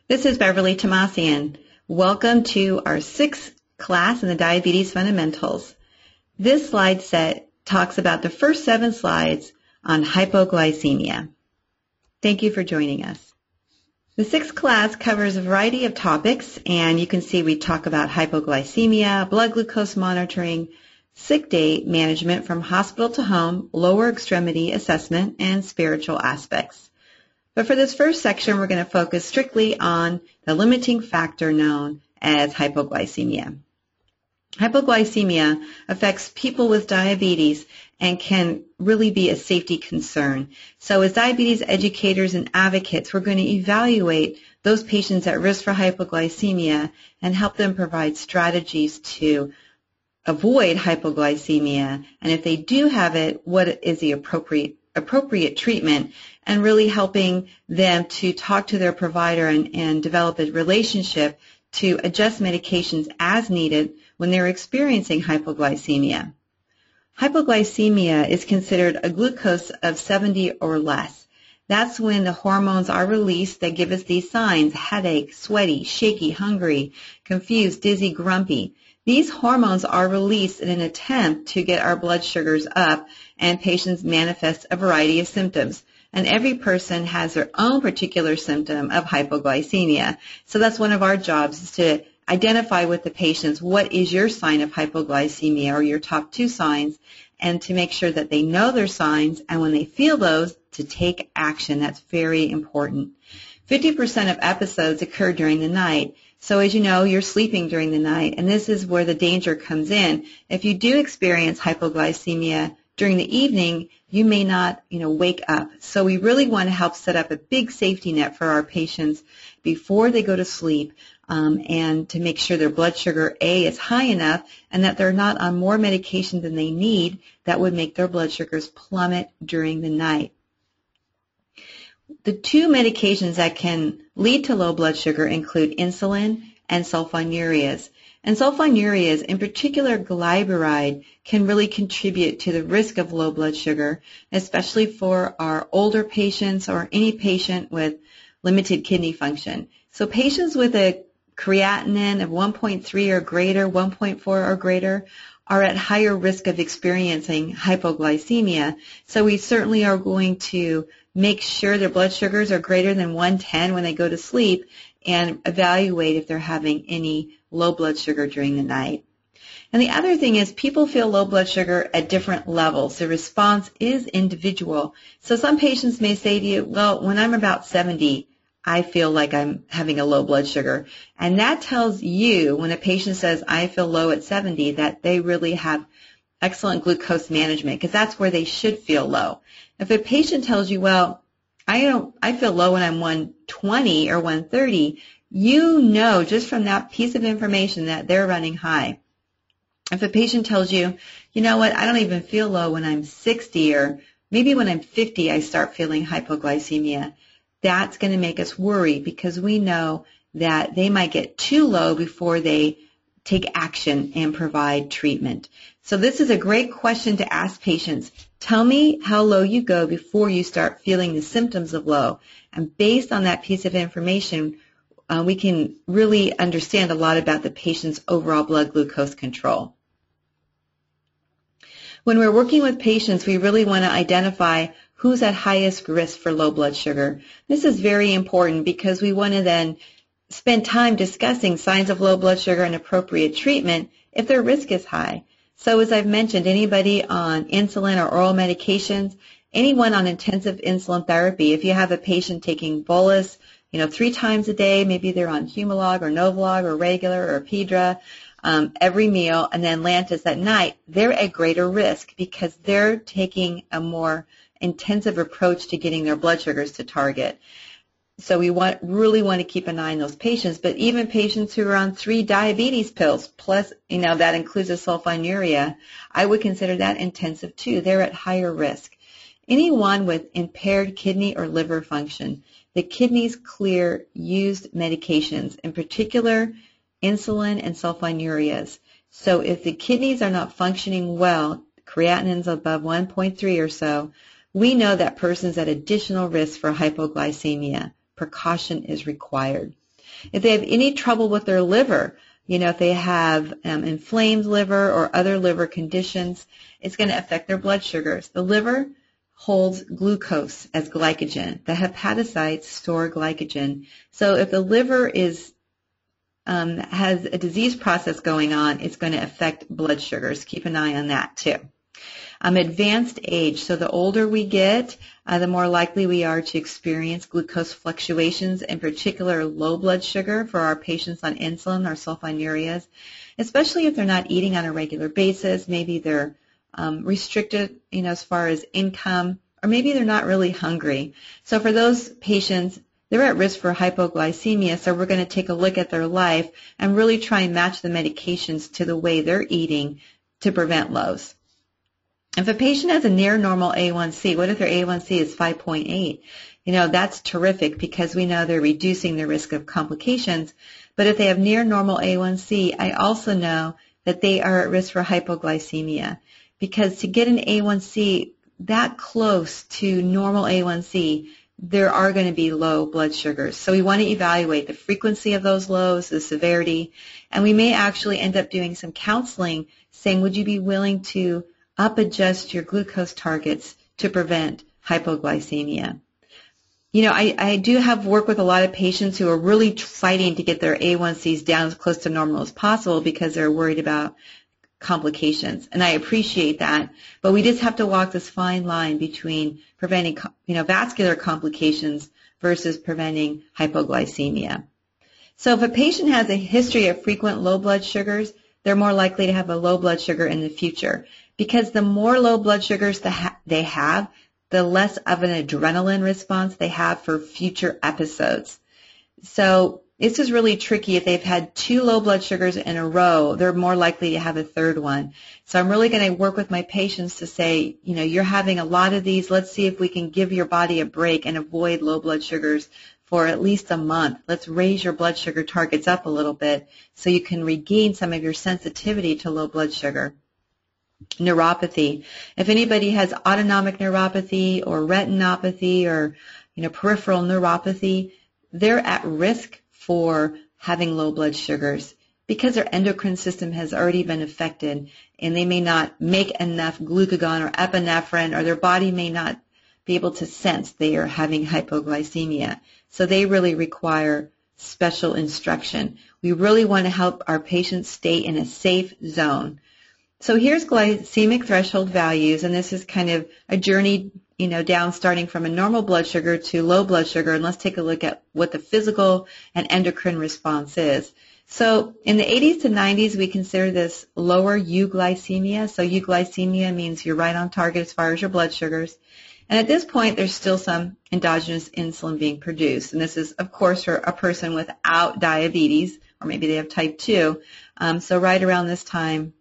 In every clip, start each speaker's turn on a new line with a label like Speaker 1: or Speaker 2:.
Speaker 1: This is Beverly Tomasian. Welcome to our sixth class in the Diabetes Fundamentals. This slide set talks about the first 7 slides on hypoglycemia. Thank you for joining us. The sixth class covers a variety of topics, and you can see we talk about hypoglycemia, blood glucose monitoring, sick day management from hospital to home, lower extremity assessment, and spiritual aspects. But for this first section, we're going to focus strictly on the limiting factor known as hypoglycemia. Hypoglycemia affects people with diabetes and can really be a safety concern. So as diabetes educators and advocates, we're going to evaluate those patients at risk for hypoglycemia and help them provide strategies to avoid hypoglycemia. And if they do have it, what is the appropriate treatment, and really helping them to talk to their provider and develop a relationship to adjust medications as needed when they're experiencing hypoglycemia. Hypoglycemia is considered a glucose of 70 or less. That's when the hormones are released that give us these signs: headache, sweaty, shaky, hungry, confused, dizzy, grumpy. These hormones are released in an attempt to get our blood sugars up, and patients manifest a variety of symptoms. And every person has their own particular symptom of hypoglycemia. So that's one of our jobs, is to identify with the patients what is your sign of hypoglycemia or your top 2 signs, and to make sure that they know their signs, and when they feel those, to take action. That's very important. 50% of episodes occur during the night. So as you know, you're sleeping during the night, and this is where the danger comes in. If you do experience hypoglycemia during the evening, you may not, wake up. So we really want to help set up a big safety net for our patients before they go to sleep, and to make sure their blood sugar, A, is high enough, and that they're not on more medication than they need that would make their blood sugars plummet during the night. The 2 medications that can lead to low blood sugar include insulin and sulfonylureas. And sulfonylureas, in particular glyburide, can really contribute to the risk of low blood sugar, especially for our older patients or any patient with limited kidney function. So patients with a creatinine of 1.3 or greater, 1.4 or greater, are at higher risk of experiencing hypoglycemia. So we certainly are going to make sure their blood sugars are greater than 110 when they go to sleep, and evaluate if they're having any low blood sugar during the night. And the other thing is, people feel low blood sugar at different levels. The response is individual. So some patients may say to you, well, when I'm about 70, I feel like I'm having a low blood sugar. And that tells you, when a patient says, I feel low at 70, that they really have excellent glucose management, because that's where they should feel low. If a patient tells you, well, I feel low when I'm 120 or 130, you know just from that piece of information that they're running high. If a patient tells you, you know what, I don't even feel low when I'm 60, or maybe when I'm 50 I start feeling hypoglycemia, that's going to make us worry, because we know that they might get too low before they take action and provide treatment. So this is a great question to ask patients. Tell me how low you go before you start feeling the symptoms of low. And based on that piece of information, we can really understand a lot about the patient's overall blood glucose control. When we're working with patients, we really want to identify who's at highest risk for low blood sugar. This is very important, because we want to then spend time discussing signs of low blood sugar and appropriate treatment if their risk is high. So as I've mentioned, anybody on insulin or oral medications, anyone on intensive insulin therapy, if you have a patient taking bolus, 3 times a day, maybe they're on Humalog or Novolog or regular or Pedra every meal, and then Lantus at night, they're at greater risk, because they're taking a more intensive approach to getting their blood sugars to target. So we really want to keep an eye on those patients. But even patients who are on 3 diabetes pills, plus, that includes a sulfonylurea, I would consider that intensive too. They're at higher risk. Anyone with impaired kidney or liver function, the kidneys clear used medications, in particular insulin and sulfonylureas. So if the kidneys are not functioning well, creatinines above 1.3 or so, we know that person's at additional risk for hypoglycemia. Precaution is required. If they have any trouble with their liver, if they have inflamed liver or other liver conditions, it's going to affect their blood sugars. The liver holds glucose as glycogen. The hepatocytes store glycogen. So if the liver has a disease process going on, it's going to affect blood sugars. Keep an eye on that too. Advanced age, so the older we get, the more likely we are to experience glucose fluctuations, in particular low blood sugar for our patients on insulin or sulfonylureas, especially if they're not eating on a regular basis. Maybe they're restricted, as far as income, or maybe they're not really hungry. So for those patients, they're at risk for hypoglycemia, so we're going to take a look at their life and really try and match the medications to the way they're eating to prevent lows. If a patient has a near normal A1C, what if their A1C is 5.8? That's terrific because we know they're reducing the risk of complications. But if they have near normal A1C, I also know that they are at risk for hypoglycemia, because to get an A1C that close to normal A1C, there are going to be low blood sugars. So we want to evaluate the frequency of those lows, the severity, and we may actually end up doing some counseling saying, would you be willing to up-adjust your glucose targets to prevent hypoglycemia? I do have work with a lot of patients who are really fighting to get their A1Cs down as close to normal as possible because they're worried about complications, and I appreciate that, but we just have to walk this fine line between preventing, vascular complications versus preventing hypoglycemia. So if a patient has a history of frequent low blood sugars, they're more likely to have a low blood sugar in the future, because the more low blood sugars they have, the less of an adrenaline response they have for future episodes. So this is really tricky. If they've had 2 low blood sugars in a row, they're more likely to have a third one. So I'm really going to work with my patients to say, you're having a lot of these. Let's see if we can give your body a break and avoid low blood sugars for at least a month. Let's raise your blood sugar targets up a little bit so you can regain some of your sensitivity to low blood sugar. Neuropathy. If anybody has autonomic neuropathy or retinopathy or, peripheral neuropathy, they're at risk for having low blood sugars because their endocrine system has already been affected, and they may not make enough glucagon or epinephrine, or their body may not be able to sense they are having hypoglycemia. So they really require special instruction. We really want to help our patients stay in a safe zone. So here's glycemic threshold values, and this is kind of a journey, down starting from a normal blood sugar to low blood sugar, and let's take a look at what the physical and endocrine response is. So in the 80s to 90s, we consider this lower euglycemia. So euglycemia means you're right on target as far as your blood sugars. And at this point, there's still some endogenous insulin being produced. And this is, of course, for a person without diabetes, or maybe they have type 2. So right around this time,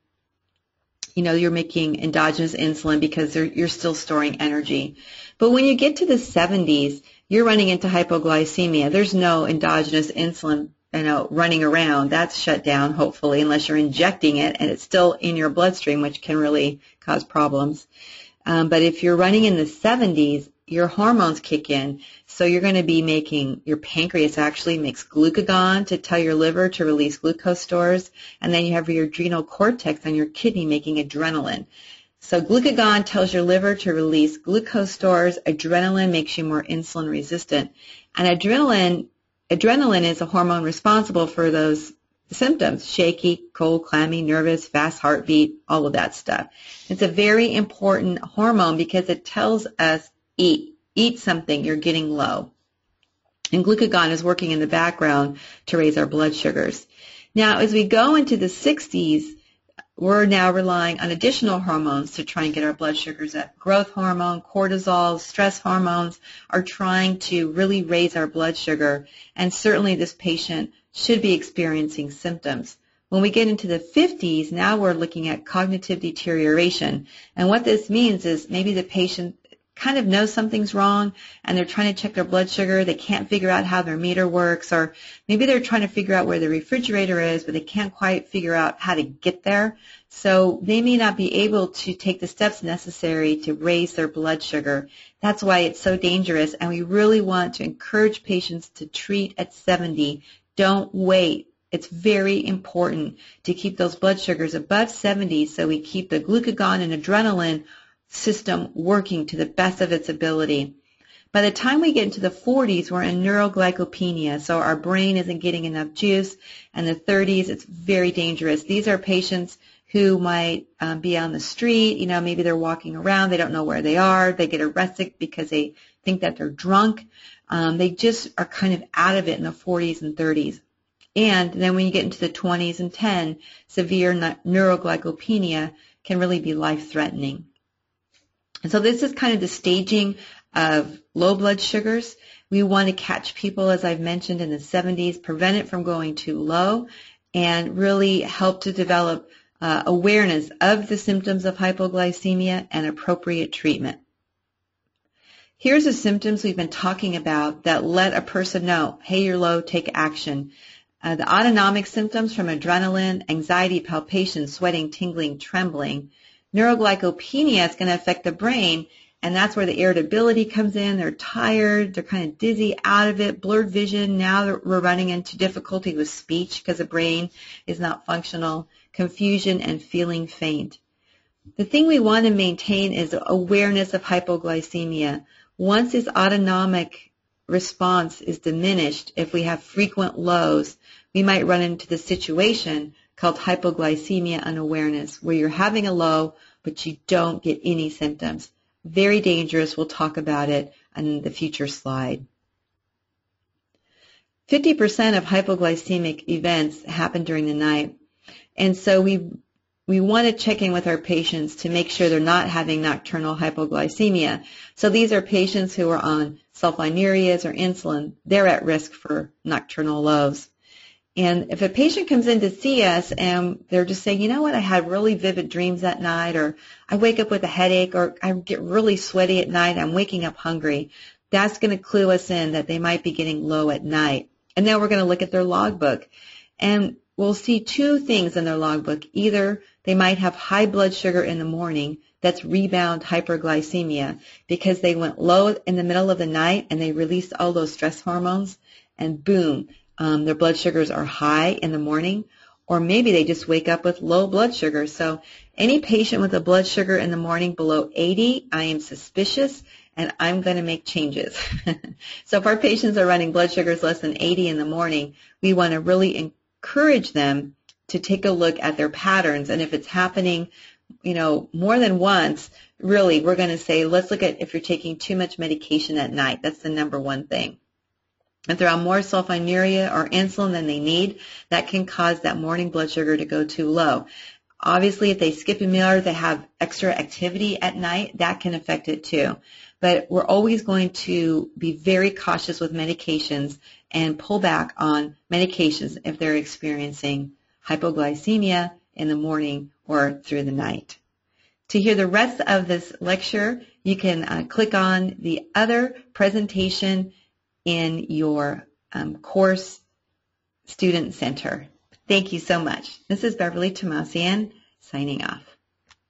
Speaker 1: you're making endogenous insulin because you're still storing energy. But when you get to the 70s, you're running into hypoglycemia. There's no endogenous insulin, running around. That's shut down, hopefully, unless you're injecting it and it's still in your bloodstream, which can really cause problems. But if you're running in the 70s, your hormones kick in. So you're going to be making, your pancreas actually makes glucagon to tell your liver to release glucose stores. And then you have your adrenal cortex on your kidney making adrenaline. So glucagon tells your liver to release glucose stores. Adrenaline makes you more insulin resistant. And adrenaline is a hormone responsible for those symptoms: shaky, cold, clammy, nervous, fast heartbeat, all of that stuff. It's a very important hormone because it tells us eat something, you're getting low. And glucagon is working in the background to raise our blood sugars. Now, as we go into the 60s, we're now relying on additional hormones to try and get our blood sugars up. Growth hormone, cortisol, stress hormones are trying to really raise our blood sugar, and certainly this patient should be experiencing symptoms. When we get into the 50s, now we're looking at cognitive deterioration. And what this means is maybe the patient kind of knows something's wrong and they're trying to check their blood sugar. They can't figure out how their meter works, or maybe they're trying to figure out where the refrigerator is, but they can't quite figure out how to get there. So they may not be able to take the steps necessary to raise their blood sugar. That's why it's so dangerous, and we really want to encourage patients to treat at 70. Don't wait. It's very important to keep those blood sugars above 70 so we keep the glucagon and adrenaline system working to the best of its ability. By the time we get into the 40s, we're in neuroglycopenia, so our brain isn't getting enough juice, and the 30s, it's very dangerous. These are patients who might be on the street, maybe they're walking around, they don't know where they are, they get arrested because they think that they're drunk. They just are kind of out of it in the 40s and 30s. And then when you get into the 20s and 10, severe neuroglycopenia can really be life-threatening. And so this is kind of the staging of low blood sugars. We want to catch people, as I've mentioned, in the 70s, prevent it from going too low, and really help to develop awareness of the symptoms of hypoglycemia and appropriate treatment. Here's the symptoms we've been talking about that let a person know, hey, you're low, take action. The autonomic symptoms from adrenaline, anxiety, palpitations, sweating, tingling, trembling. Neuroglycopenia is going to affect the brain, and that's where the irritability comes in. They're tired, they're kind of dizzy, out of it, blurred vision. Now we're running into difficulty with speech because the brain is not functional, confusion, and feeling faint. The thing we want to maintain is awareness of hypoglycemia. Once this autonomic response is diminished, if we have frequent lows, we might run into the situation called hypoglycemia unawareness, where you're having a low, but you don't get any symptoms. Very dangerous. We'll talk about it on the future slide. 50% of hypoglycemic events happen during the night, and so we want to check in with our patients to make sure they're not having nocturnal hypoglycemia. So these are patients who are on sulfonylureas or insulin. They're at risk for nocturnal lows. And if a patient comes in to see us and they're just saying, you know what, I had really vivid dreams that night, or I wake up with a headache, or I get really sweaty at night, I'm waking up hungry, that's going to clue us in that they might be getting low at night. And then we're going to look at their logbook. And we'll see two things in their logbook. Either they might have high blood sugar in the morning, that's rebound hyperglycemia, because they went low in the middle of the night and they released all those stress hormones, and boom, their blood sugars are high in the morning. Or maybe they just wake up with low blood sugar. So any patient with a blood sugar in the morning below 80, I am suspicious, and I'm going to make changes. So if our patients are running blood sugars less than 80 in the morning, we want to really encourage them to take a look at their patterns. And if it's happening, more than once, really, we're going to say, let's look at if you're taking too much medication at night. That's the number one thing. If they're on more sulfonylurea or insulin than they need, that can cause that morning blood sugar to go too low. Obviously, if they skip a meal or they have extra activity at night, that can affect it too. But we're always going to be very cautious with medications and pull back on medications if they're experiencing hypoglycemia in the morning or through the night. To hear the rest of this lecture, you can click on the other presentation in your course student center. Thank you so much. This is Beverly Tomasian signing off.